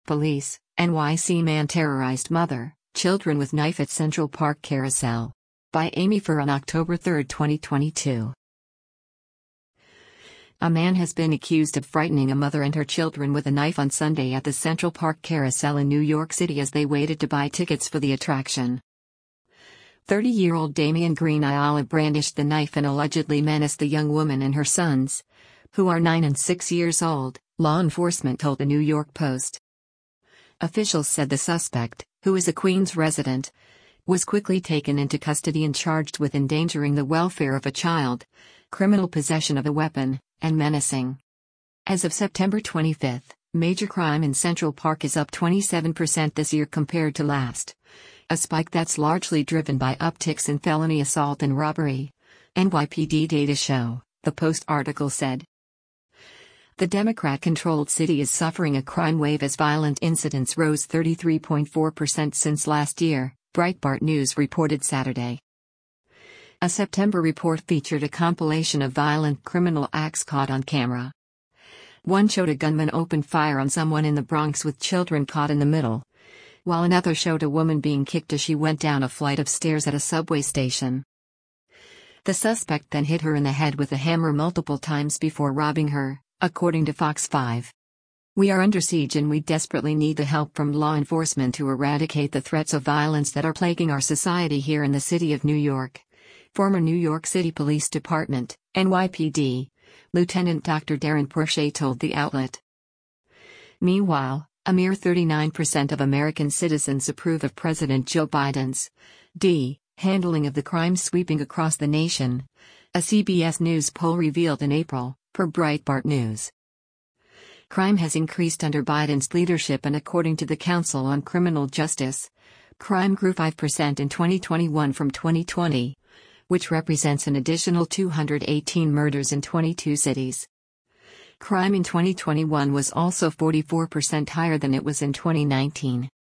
police, NYC man terrorized mother, children with knife at Central Park carousel. By Amy Furr on October 3, 2022. A man has been accused of frightening a mother and her children with a knife on Sunday at the Central Park carousel in New York City as they waited to buy tickets for the attraction. 30-year-old Damian Green Ayala brandished the knife and allegedly menaced the young woman and her sons, who are 9 and 6 years old, law enforcement told the New York Post. Officials said the suspect, who is a Queens resident, was quickly taken into custody and charged with endangering the welfare of a child, criminal possession of a weapon, and menacing. As of September 25, major crime in Central Park is up 27% this year compared to last. A spike that's largely driven by upticks in felony assault and robbery, NYPD data show, the Post article said. The Democrat-controlled city is suffering a crime wave as violent incidents rose 33.4% since last year, Breitbart News reported Saturday. A September report featured a compilation of violent criminal acts caught on camera. One showed a gunman open fire on someone in the Bronx with children caught in the middle, while another showed a woman being kicked as she went down a flight of stairs at a subway station. The suspect then hit her in the head with a hammer multiple times before robbing her, according to Fox 5. "We are under siege and we desperately need the help from law enforcement to eradicate the threats of violence that are plaguing our society here in the city of New York." Former New York City Police Department, NYPD, Lieutenant Dr. Darren Pourchet told the outlet. Meanwhile, a mere 39% of American citizens approve of President Joe Biden's handling of the crime sweeping across the nation, a CBS News poll revealed in April, per Breitbart News. Crime has increased under Biden's leadership, and according to the Council on Criminal Justice, crime grew 5% in 2021 from 2020, which represents an additional 218 murders in 22 cities. Crime in 2021 was also 44% higher than it was in 2019.